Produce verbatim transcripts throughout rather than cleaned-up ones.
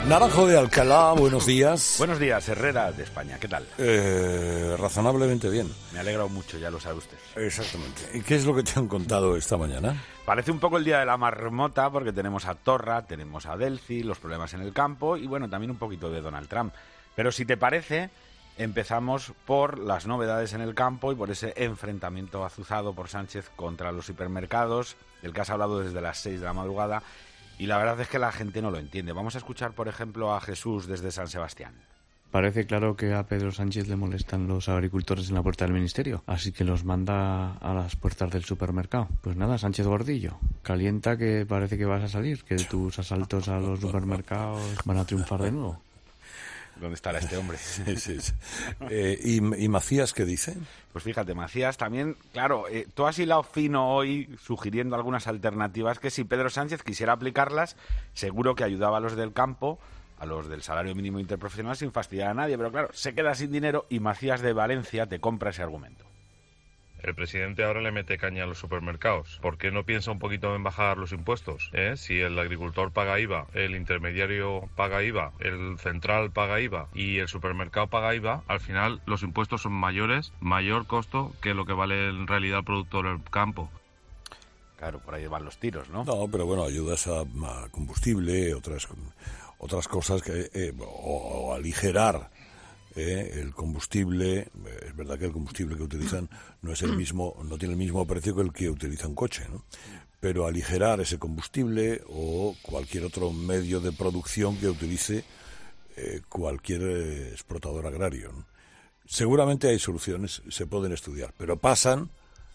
Naranjo de Alcalá, buenos días. Buenos días, Herrera de España, ¿qué tal? Eh, razonablemente bien. Me ha alegrado mucho, ya lo sabe usted. Exactamente. ¿Y qué es lo que te han contado esta mañana? Parece un poco el día de la marmota porque tenemos a Torra, tenemos a Delci, los problemas en el campo y bueno, también un poquito de Donald Trump. Pero si te parece, empezamos por las novedades en el campo y por ese enfrentamiento azuzado por Sánchez contra los hipermercados, del que has hablado desde las seis de la madrugada. Y la verdad es que la gente no lo entiende. Vamos a escuchar, por ejemplo, a Jesús desde San Sebastián. Parece claro que a Pedro Sánchez le molestan los agricultores en la puerta del ministerio, así que los manda a las puertas del supermercado. Pues nada, Sánchez Gordillo, calienta que parece que vas a salir, que tus asaltos a los supermercados van a triunfar de nuevo. ¿Dónde estará este hombre? Sí, sí, sí. Eh, ¿y, ¿Y Macías qué dice? Pues fíjate, Macías también, claro, eh, tú has hilado fino hoy sugiriendo algunas alternativas que si Pedro Sánchez quisiera aplicarlas, seguro que ayudaba a los del campo, a los del salario mínimo interprofesional sin fastidiar a nadie, pero claro, se queda sin dinero y Macías de Valencia te compra ese argumento. El presidente ahora le mete caña a los supermercados. ¿Por qué no piensa un poquito en bajar los impuestos? ¿Eh? Si el agricultor paga I V A, el intermediario paga I V A, el central paga I V A y el supermercado paga I V A, al final los impuestos son mayores, mayor costo que lo que vale en realidad el producto del campo. Claro, por ahí van los tiros, ¿no? No, pero bueno, ayudas a, a combustible, otras otras cosas que eh, o, o aligerar Eh, el combustible. Es verdad que el combustible que utilizan no es el mismo, no tiene el mismo precio que el que utiliza un coche, ¿no? Pero aligerar ese combustible o cualquier otro medio de producción que utilice eh, cualquier eh, explotador agrario, ¿no? Seguramente hay soluciones, se pueden estudiar, pero pasan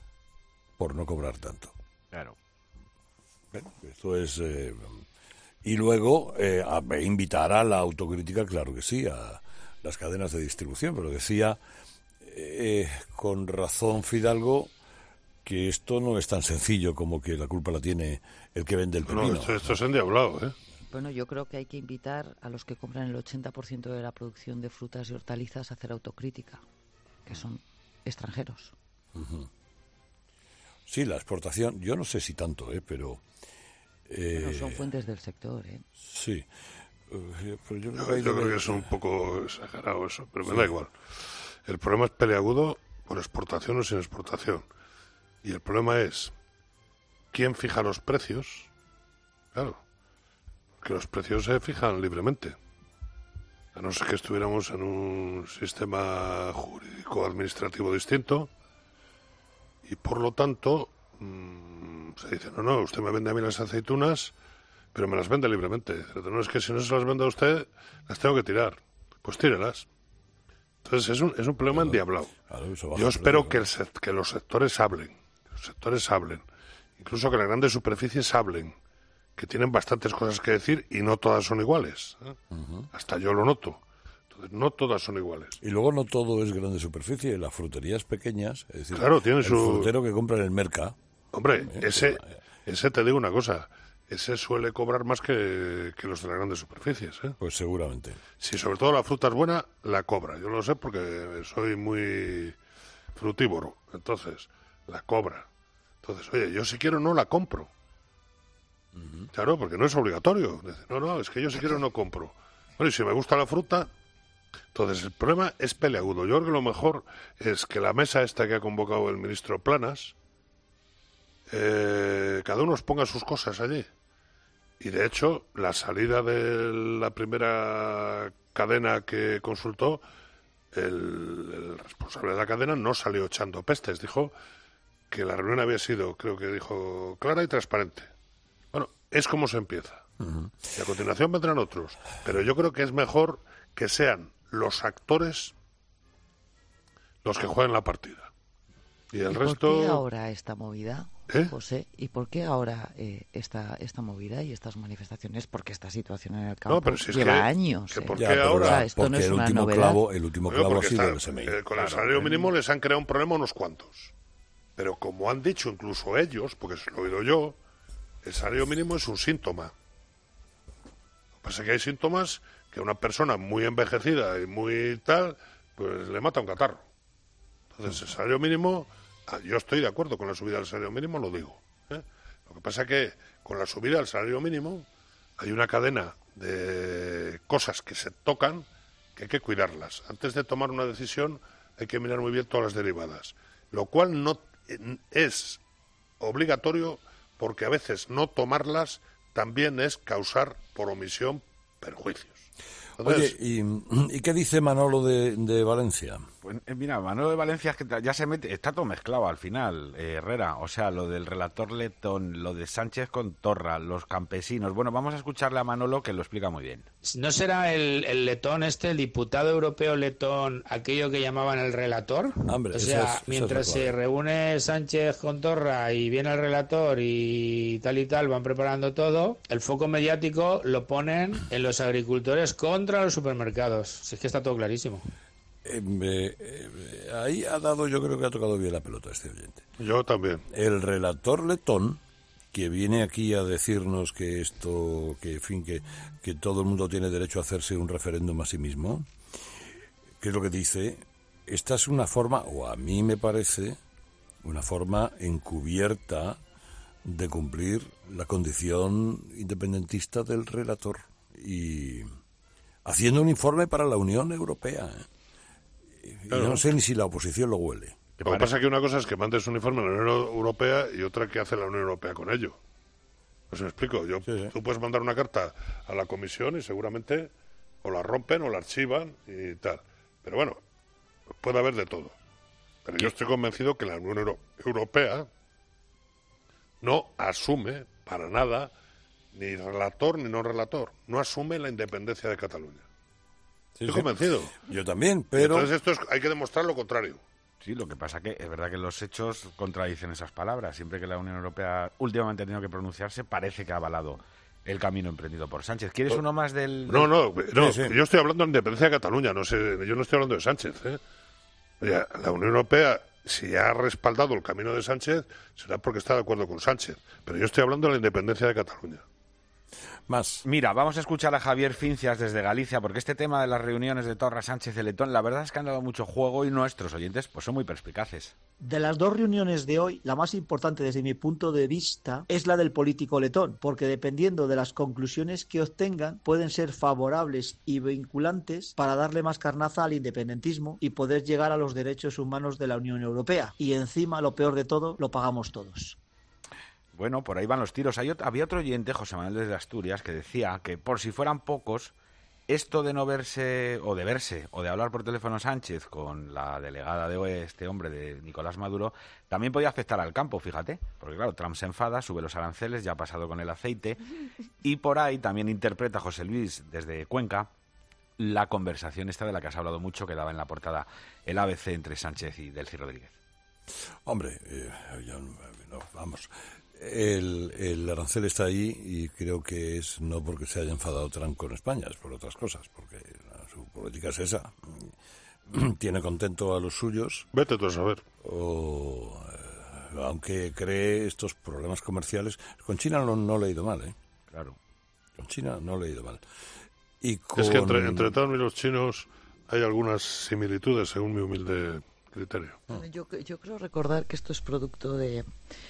por no cobrar tanto. Claro. Bueno, esto es eh, y luego eh, a, invitar a la autocrítica, claro que sí, a las cadenas de distribución, pero decía eh, con razón Fidalgo que esto no es tan sencillo como que la culpa la tiene el que vende el pepino. No, esto, esto es endiablado, ¿eh? Bueno, yo creo que hay que invitar a los que compran el ochenta por ciento de la producción de frutas y hortalizas a hacer autocrítica, que son extranjeros. Uh-huh. Sí, la exportación, yo no sé si tanto, ¿eh? Pero... Eh, bueno, son fuentes del sector, ¿eh? Sí. Pero yo creo, que, yo creo que es un poco exagerado eso, pero me sí. da igual. El problema es peleagudo por exportación o sin exportación. Y el problema es quién fija los precios. Claro, que los precios se fijan libremente. A no ser que estuviéramos en un sistema jurídico administrativo distinto y por lo tanto mmm, se dice, no, no, usted me vende a mí las aceitunas, pero me las vende libremente. No, es que si no se las vende a usted, las tengo que tirar. Pues tírelas. Entonces es un, es un problema endiablado. Claro, yo espero que, el, que los sectores hablen. Que los sectores hablen. Incluso que las grandes superficies hablen. Que tienen bastantes cosas que decir y no todas son iguales. ¿eh? Uh-huh. Hasta yo lo noto. Entonces no todas son iguales. Y luego no todo es grande superficie. Las fruterías pequeñas. Es decir, claro, tiene el su... frutero que compra en el mercado. Hombre, ¿eh? ese, ese te digo una cosa... Ese suele cobrar más que, que los de las grandes superficies, ¿eh? Pues seguramente. Si sobre todo la fruta es buena, la cobra. Yo lo sé porque soy muy frutívoro. Entonces, la cobra. Entonces, oye, yo si quiero no la compro. Uh-huh. Claro, porque no es obligatorio. Dice, no, no, es que yo si quiero no compro. Bueno, y si me gusta la fruta... Entonces, el problema es peleagudo. Yo creo que lo mejor es que la mesa esta que ha convocado el ministro Planas, eh, cada uno os ponga sus cosas allí. Y de hecho, la salida de la primera cadena que consultó, el, el responsable de la cadena no salió echando pestes. Dijo que la reunión había sido, creo que dijo, clara y transparente. Bueno, es como se empieza. Uh-huh. Y a continuación vendrán otros. Pero yo creo que es mejor que sean los actores los que jueguen la partida. Y el ¿Y resto... ¿Por qué ahora esta movida, ¿Eh? José? ¿Y por qué ahora eh, esta esta movida y estas manifestaciones? Porque esta situación en el campo no, pero si es lleva que, años. Que ¿eh? ¿Por qué ya, ahora? O sea, esto porque no es el una último novedad. clavo, el último clavo bueno, ha sido está, el S M I. Eh, con claro, el salario eh. mínimo les han creado un problema unos cuantos. Pero como han dicho incluso ellos, porque se lo he oído yo, el salario mínimo es un síntoma. Lo que pasa es que hay síntomas que a una persona muy envejecida y muy tal, pues le mata un catarro. Entonces, el salario mínimo, yo estoy de acuerdo con la subida del salario mínimo, lo digo. ¿eh? Lo que pasa es que con la subida del salario mínimo hay una cadena de cosas que se tocan que hay que cuidarlas. Antes de tomar una decisión hay que mirar muy bien todas las derivadas, lo cual no es obligatorio porque a veces no tomarlas también es causar por omisión perjuicios. Entonces, Oye, ¿y, ¿y qué dice Manolo de, de Valencia? Pues mira, Manolo de Valencia es que ya se mete, está todo mezclado al final, eh, Herrera, o sea, lo del relator letón, lo de Sánchez con Torra, los campesinos. Bueno, vamos a escucharle a Manolo que lo explica muy bien. ¿No será el, el letón este, el diputado europeo letón, aquello que llamaban el relator? Hombre, o sea, esa es, esa mientras es la se reúne Sánchez con Torra y viene el relator y tal y tal, van preparando todo, el foco mediático lo ponen en los agricultores contra los supermercados. Si es que está todo clarísimo. Eh, eh, eh, ahí ha dado, yo creo que ha tocado bien la pelota este oyente. yo también. El relator letón, que viene aquí a decirnos que esto, que en fin, que, que todo el mundo tiene derecho a hacerse un referéndum a sí mismo, ¿qué es lo que dice? Esta es una forma, o a mí me parece, una forma encubierta de cumplir la condición independentista del relator y haciendo un informe para la Unión Europea, ¿eh? Y Claro. yo no sé ni si la oposición lo huele. Lo que pasa es que una cosa es que mandes un informe a la Unión Europea y otra que hace la Unión Europea con ello. Pues me explico. Yo, Sí, sí. Tú puedes mandar una carta a la Comisión y seguramente o la rompen o la archivan y tal. Pero bueno, puede haber de todo. Pero yo estoy convencido que la Unión Euro- Europea no asume para nada, ni relator ni no relator, no asume la independencia de Cataluña. Sí, Estoy sí. convencido. Yo también, Y pero... entonces esto es, hay que demostrar lo contrario. Sí, lo que pasa que es verdad que los hechos contradicen esas palabras. Siempre que la Unión Europea últimamente ha tenido que pronunciarse, parece que ha avalado el camino emprendido por Sánchez. ¿Quieres uno más del...? No, del- no, no Sí, sí. yo estoy hablando de independencia de Cataluña, no sé, yo no estoy hablando de Sánchez. ¿eh? Oye, la Unión Europea, si ha respaldado el camino de Sánchez, será porque está de acuerdo con Sánchez. Pero yo estoy hablando de la independencia de Cataluña. Más. Mira, vamos a escuchar a Javier Fincias desde Galicia, porque este tema de las reuniones de Torra, Sánchez y Letón, la verdad es que han dado mucho juego y nuestros oyentes pues son muy perspicaces. De las dos reuniones de hoy, la más importante desde mi punto de vista es la del político letón, porque dependiendo de las conclusiones que obtengan, pueden ser favorables y vinculantes para darle más carnaza al independentismo y poder llegar a los derechos humanos de la Unión Europea. Y encima, lo peor de todo, lo pagamos todos. Bueno, por ahí van los tiros. Hay ot- había otro oyente, José Manuel desde Asturias, que decía que por si fueran pocos, esto de no verse, o de verse, o de hablar por teléfono Sánchez con la delegada de este hombre, de Nicolás Maduro, también podía afectar al campo, fíjate. Porque claro, Trump se enfada, sube los aranceles, ya ha pasado con el aceite, y por ahí también interpreta José Luis desde Cuenca la conversación esta de la que has hablado mucho, que daba en la portada el A B C entre Sánchez y Delcy Rodríguez. Hombre, eh, yo no, no, vamos, el, el arancel está ahí y creo que es no porque se haya enfadado Trump con España, es por otras cosas, porque la- su política es esa. Tiene contento a los suyos, Vete tú a saber. o, eh, aunque cree estos problemas comerciales. Con China no, no le ha ido mal, ¿eh? Claro. Con China no le ha ido mal. Y con... Es que entre, entre Trump y los chinos hay algunas similitudes, según mi humilde criterio. Bueno, Yo, yo creo recordar que esto es producto de,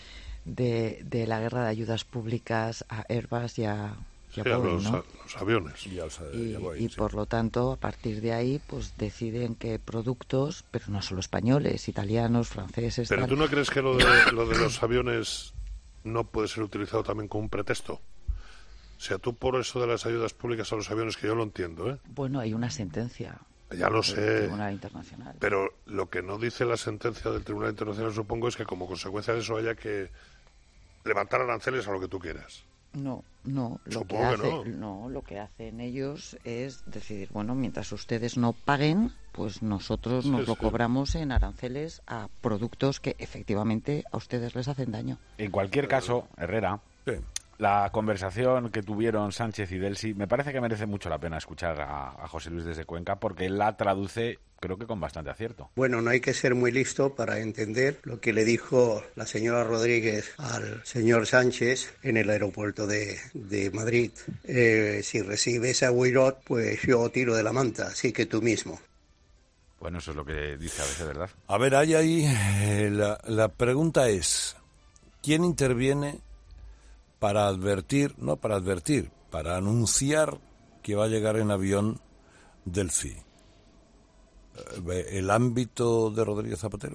de, de la guerra de ayudas públicas a Airbus y a, y a Sí, a Boeing, los, ¿no? a los aviones. Y, al- Y, ya voy, y sí. por lo tanto, a partir de ahí, pues deciden que productos, pero no solo españoles, italianos, franceses, Pero tal. ¿tú no crees que lo de, lo de los aviones no puede ser utilizado también como un pretexto? O sea, tú por eso de las ayudas públicas a los aviones, que yo lo entiendo, ¿eh? Bueno, hay una sentencia Ya lo del sé. Tribunal Internacional. Pero lo que no dice la sentencia del Tribunal Internacional, supongo, es que como consecuencia de eso haya que levantar aranceles a lo que tú quieras. No, no, lo que Supongo que hace, no. no, lo que hacen ellos es decidir, bueno, mientras ustedes no paguen, pues nosotros Sí, nos lo sí. cobramos en aranceles a productos que efectivamente a ustedes les hacen daño. En cualquier caso, Herrera, Sí. la conversación que tuvieron Sánchez y Delcy me parece que merece mucho la pena escuchar a, a José Luis desde Cuenca, porque él la traduce, creo que con bastante acierto. Bueno, no hay que ser muy listo para entender lo que le dijo la señora Rodríguez al señor Sánchez en el aeropuerto de, de Madrid. Eh, si recibes a Huirot, pues yo tiro de la manta, así que tú mismo. Bueno, eso es lo que dice a veces, ¿verdad? A ver, hay ahí, eh, la, la pregunta es, ¿quién interviene para advertir, no para advertir, para anunciar que va a llegar en avión Delphi. ¿El ámbito de Rodríguez Zapatero?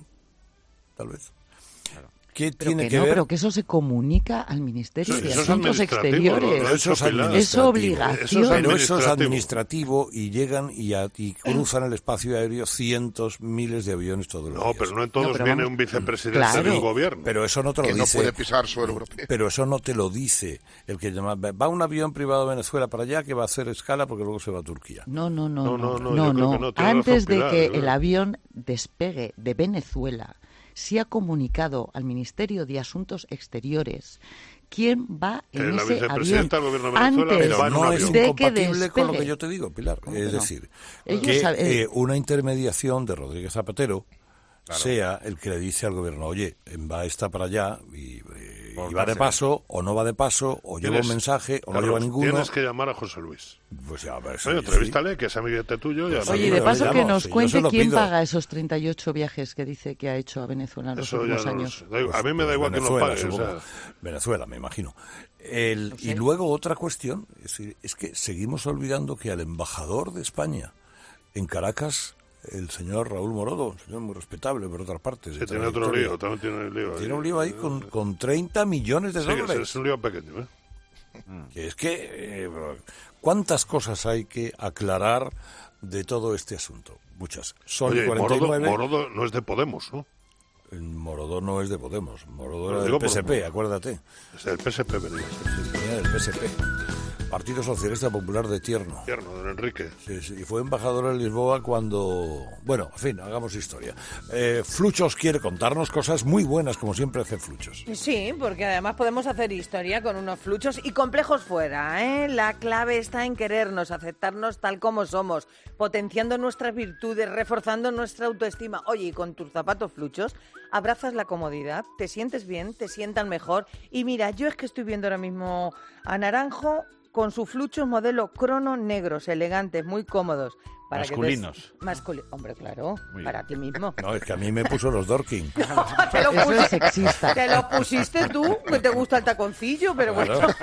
Tal vez. Claro. ¿Qué Pero tiene que, que no, ver? pero que eso se comunica al Ministerio Sí, de eso es Asuntos administrativo, Exteriores. ¿no? Eso es Pilar. administrativo. Es obligación. Eso es Pero eso es administrativo. administrativo y llegan y, a- y cruzan el espacio aéreo cientos, miles de aviones todos los No, días. pero no en todos No, pero viene vamos- un vicepresidente Claro. del gobierno. Pero eso no te lo Que no dice. puede pisar suelo europeo. Pero eso no te lo dice el que llama. Va un avión privado de Venezuela para allá que va a hacer escala porque luego se va a Turquía. No, no, no, No, no, no, no, no, yo creo no. que no, tiene Antes razón de Pilar, que yo creo. el avión despegue de Venezuela, se ha comunicado al Ministerio de Asuntos Exteriores quién va Que en la ese vicepresidenta avión del gobierno de Venezuela antes Pero va en un no avión. es de que incompatible con lo que despegue. yo te digo, Pilar. ¿Cómo Es que no? decir, Ellos que saben- eh, una intermediación de Rodríguez Zapatero Claro. sea el que le dice al gobierno, oye, va esta para allá y, eh, Por y va de dársela. paso, o no va de paso, o lleva un Tienes- mensaje, o no Carlos, lleva ninguno. Tienes que llamar a José Luis. Pues ya, a ver, sí, Oye, sí. entrevístale, que es amiguete tuyo. Y Pues además- Oye, y de Bueno, paso le que llamo, nos sí, yo cuente se lo quién pido. paga esos treinta y ocho viajes que dice que ha hecho a Venezuela en los Eso ya últimos no lo años. sé. Da igual, a mí me da igual que no Venezuela, pague. O supongo. sea, Venezuela, me imagino. El- No sé. Y luego otra cuestión, es, decir, es que seguimos olvidando que al embajador de España en Caracas, el señor Raúl Morodo, un señor muy respetable por otras partes. de sí, tiene otro trayectoria, lío, también tiene un lío. ahí. Tiene un lío ahí con, con treinta millones de Sí, que es- dólares. es un lío pequeño, ¿eh? Que es que, eh, ¿cuántas cosas hay que aclarar de todo este asunto? Muchas. Son Oye, cuarenta y Morodo, nueve. Morodo no es de Podemos, ¿no? El Morodo no es de Podemos. Morodo Lo era digo del P S P, por- acuérdate. Es del P S P, venía. Sí, venía del P S P. Partido Socialista Popular de Tierno. Tierno, don Enrique. Sí, sí, y fue embajador en Lisboa cuando... Bueno, en fin, hagamos historia. Eh, Fluchos quiere contarnos cosas muy buenas, como siempre hace Fluchos. Sí, porque además podemos hacer historia con unos fluchos y complejos fuera, ¿eh? La clave está en querernos, aceptarnos tal como somos, potenciando nuestras virtudes, reforzando nuestra autoestima. Oye, y con tus zapatos fluchos abrazas la comodidad, te sientes bien, te sientan mejor. Y mira, yo es que estoy viendo ahora mismo a Naranjo con sus fluchos modelo crono negros, elegantes, muy cómodos. Para Masculinos. Que te... Masculi... Hombre, claro, Muy para ti mismo. No, es que a mí me puso los Dorking. Te lo, Eso puse- es sexista. te lo pusiste tú, que te gusta el taconcillo, pero Claro. bueno.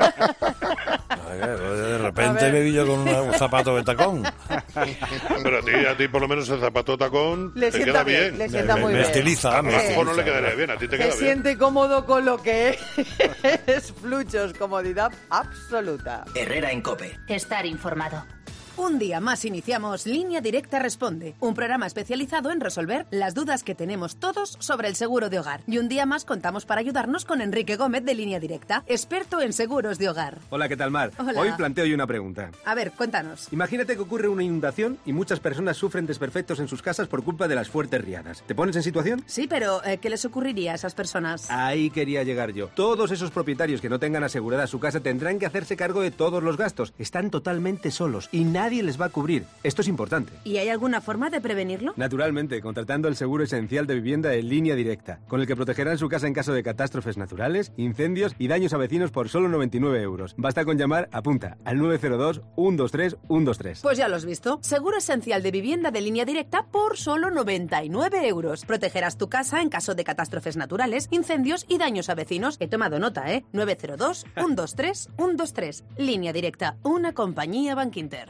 Ay, De A repente ver. me vi yo con una- un zapato de tacón. Pero a ti, a ti por lo menos el zapato tacón Le te sienta queda bien, bien. le sienta me, muy me bien. estiliza, A me lo mejor no estiliza. le quedaría bien, a ti te Se queda bien. siente cómodo con lo que es fluchos, comodidad absoluta. Herrera en COPE. Estar informado. Un día más iniciamos Línea Directa Responde, un programa especializado en resolver las dudas que tenemos todos sobre el seguro de hogar. Y un día más contamos para ayudarnos con Enrique Gómez de Línea Directa, experto en seguros de hogar. Hola, ¿qué tal, Mar? Hola. Hoy planteo yo una pregunta. A ver, cuéntanos. Imagínate que ocurre una inundación y muchas personas sufren desperfectos en sus casas por culpa de las fuertes riadas. ¿Te pones en situación? Sí, pero eh, ¿qué les ocurriría a esas personas? Ahí quería llegar yo. Todos esos propietarios que no tengan asegurada su casa tendrán que hacerse cargo de todos los gastos. Están totalmente solos y nadie les va a cubrir. Esto es importante. ¿Y hay alguna forma de prevenirlo? Naturalmente, contratando el seguro esencial de vivienda en Línea Directa, con el que protegerán su casa en caso de catástrofes naturales, incendios y daños a vecinos por solo noventa y nueve euros. Basta con llamar, apunta, al nueve cero dos, uno dos tres, uno dos tres. Pues ya lo has visto. Seguro esencial de vivienda de Línea Directa por solo noventa y nueve euros. Protegerás tu casa en caso de catástrofes naturales, incendios y daños a vecinos. He tomado nota, ¿eh? nueve cero dos, uno dos tres, uno dos tres. Línea Directa, una compañía Bankinter.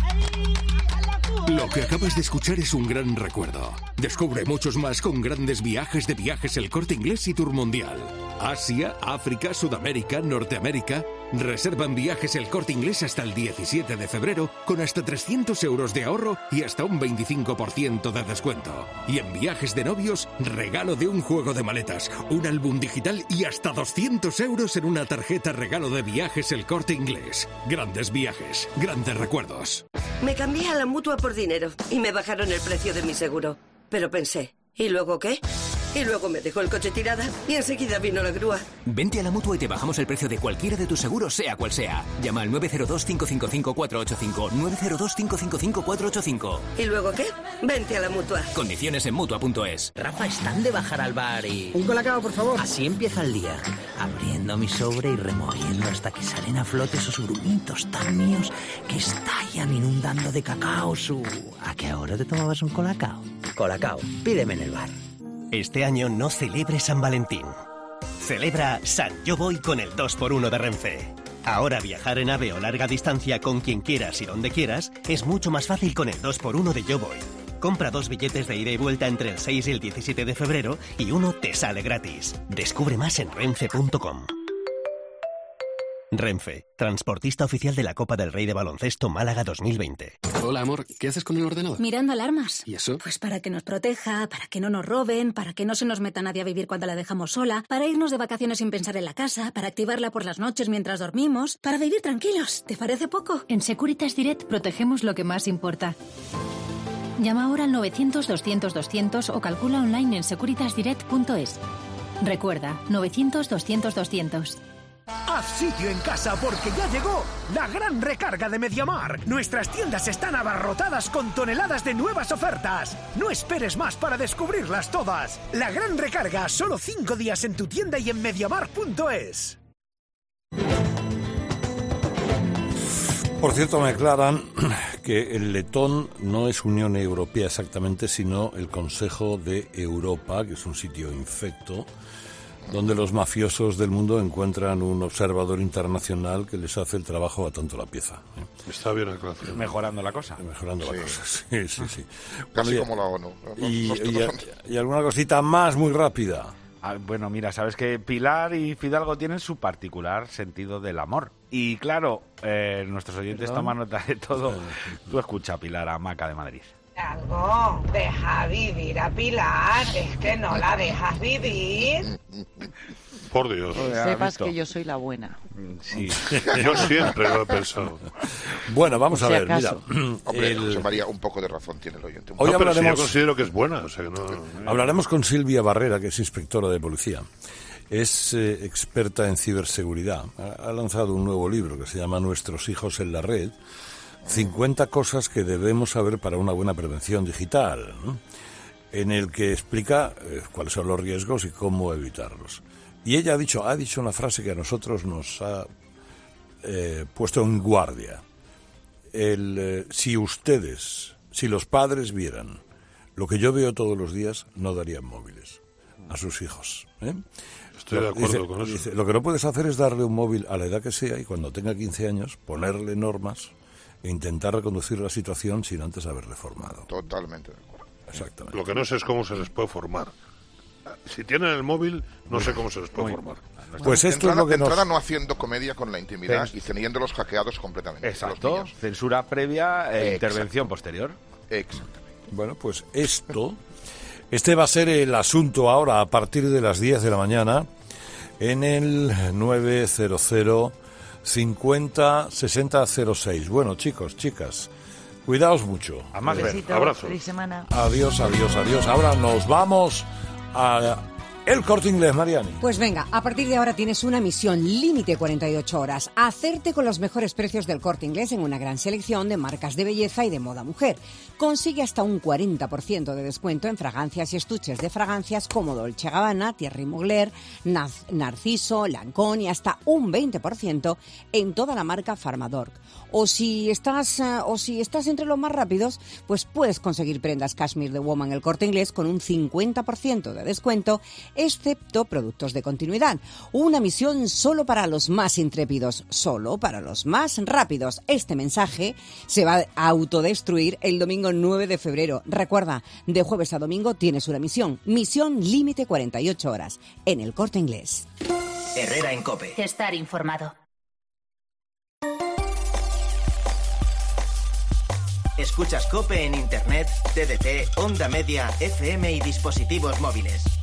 Lo que acabas de escuchar es un gran recuerdo. Descubre muchos más con grandes viajes de Viajes El Corte Inglés y Tour Mundial. Asia, África, Sudamérica, Norteamérica. Reservan Viajes El Corte Inglés hasta el diecisiete de febrero con hasta trescientos euros de ahorro y hasta un veinticinco por ciento de descuento. Y en viajes de novios, regalo de un juego de maletas, un álbum digital y hasta doscientos euros en una tarjeta regalo de Viajes El Corte Inglés. Grandes viajes, grandes recuerdos. Me cambié a la Mutua por dinero y me bajaron el precio de mi seguro. Pero pensé, ¿y luego qué? Y luego me dejó el coche tirada y enseguida vino la grúa. Vente a la Mutua y te bajamos el precio de cualquiera de tus seguros, sea cual sea. Llama al nueve cero dos, cinco cinco cinco, cuatro ocho cinco, nueve cero dos, cinco cinco cinco, cuatro ocho cinco. ¿Y luego qué? Vente a la Mutua. Condiciones en Mutua punto es. Rafa, están de bajar al bar y... Un colacao, por favor. Así empieza el día. Abriendo mi sobre y removiendo hasta que salen a flote esos grumitos tan míos que estallan inundando de cacao su... ¿A qué hora te tomabas un colacao? Colacao, pídeme en el bar. Este año no celebre San Valentín. Celebra San Yo Voy con el dos por uno de Renfe. Ahora viajar en AVE o larga distancia con quien quieras y donde quieras es mucho más fácil con el dos por uno de Yo Voy. Compra dos billetes de ida y vuelta entre el seis y el diecisiete de febrero y uno te sale gratis. Descubre más en renfe punto com. Renfe, transportista oficial de la Copa del Rey de Baloncesto Málaga dos mil veinte. Hola, amor, ¿qué haces con el ordenador? Mirando alarmas. ¿Y eso? Pues para que nos proteja, para que no nos roben, para que no se nos meta nadie a vivir cuando la dejamos sola, para irnos de vacaciones sin pensar en la casa, para activarla por las noches mientras dormimos, para vivir tranquilos. ¿Te parece poco? En Securitas Direct protegemos lo que más importa. Llama ahora al novecientos doscientos doscientos o calcula online en securitas direct punto es. Recuerda, novecientos doscientos doscientos. Haz sitio en casa porque ya llegó la gran recarga de MediaMarkt. Nuestras tiendas están abarrotadas con toneladas de nuevas ofertas. No esperes más para descubrirlas todas. La gran recarga, solo cinco días en tu tienda y en mediamarkt punto es. Por cierto, me aclaran que el letón no es Unión Europea exactamente, sino el Consejo de Europa, que es un sitio infecto, donde los mafiosos del mundo encuentran un observador internacional que les hace el trabajo a tanto la pieza. ¿eh? Está bien aclaración. Mejorando la cosa. Mejorando Sí. la cosa, sí, sí, sí. Casi Bueno, como la ONU. Los- y, los y- todos y alguna cosita más muy rápida. Ah, bueno, mira, sabes que Pilar y Fidalgo tienen su particular sentido del amor. Y claro, eh, nuestros oyentes ¿Perdón? toman nota de todo. Tú escucha, Pilar, a Maca de Madrid. Algo, deja vivir a Pilar, es que no la dejas vivir. Por Dios. Sepas que yo soy la buena. Sí. Yo siempre lo he pensado. Bueno, vamos Por a si ver, acaso. mira. Hombre, el- José María, un poco de razón tiene el oyente. Hoy No, pero si yo hablaremos- considero que es buena. O sea, que no... Hablaremos con Silvia Barrera, que es inspectora de policía. Es eh, experta en ciberseguridad. Ha, ha lanzado un nuevo libro que se llama Nuestros hijos en la red. cincuenta cosas que debemos saber para una buena prevención digital, ¿no? En el que explica eh, cuáles son los riesgos y cómo evitarlos. Y ella ha dicho, ha dicho una frase que a nosotros nos ha eh, puesto en guardia. El, eh, si ustedes, si los padres vieran lo que yo veo todos los días, no darían móviles a sus hijos. ¿eh? Estoy de Lo- acuerdo dice- con eso. dice, lo que no puedes hacer es darle un móvil a la edad que sea y cuando tenga quince años ponerle normas e intentar reconducir la situación sin antes haberle formado. Totalmente de acuerdo. Exactamente. Lo que no sé es cómo se les puede formar. Si tienen el móvil, no sé cómo se les puede formar. Pues De esto es entrada- lo que de nos... entrada no haciendo comedia con la intimidad Cens- y teniéndolos hackeados completamente. Exacto. Los niños. Censura previa e Exacto. intervención posterior. Exactamente. Bueno, pues esto, este va a ser el asunto ahora a partir de las diez de la mañana en el nueve cero cero cincuenta sesenta cero seis. Bueno, chicos, chicas, cuidaos mucho. A más ver. Besito, abrazo. feliz semana. Adiós, adiós, adiós. Ahora nos vamos a El Corte Inglés, Mariani. Pues venga, a partir de ahora tienes una misión límite cuarenta y ocho horas. Hacerte con los mejores precios del Corte Inglés en una gran selección de marcas de belleza y de moda mujer. Consigue hasta un cuarenta por ciento de descuento en fragancias y estuches de fragancias como Dolce Gabbana, Thierry Mugler, Naz- Narciso, Lancôme y hasta un veinte por ciento en toda la marca Pharmador. O si estás eh, o si estás entre los más rápidos, pues puedes conseguir prendas Cashmere de Woman El Corte Inglés con un cincuenta por ciento de descuento, excepto productos de continuidad. Una misión solo para los más intrépidos, solo para los más rápidos. Este mensaje se va a autodestruir el domingo nueve de febrero. Recuerda, de jueves a domingo tienes una misión. Misión límite cuarenta y ocho horas en El Corte Inglés. Herrera en COPE. Estar informado. Escuchas COPE en Internet, T D T, Onda Media, F M y dispositivos móviles.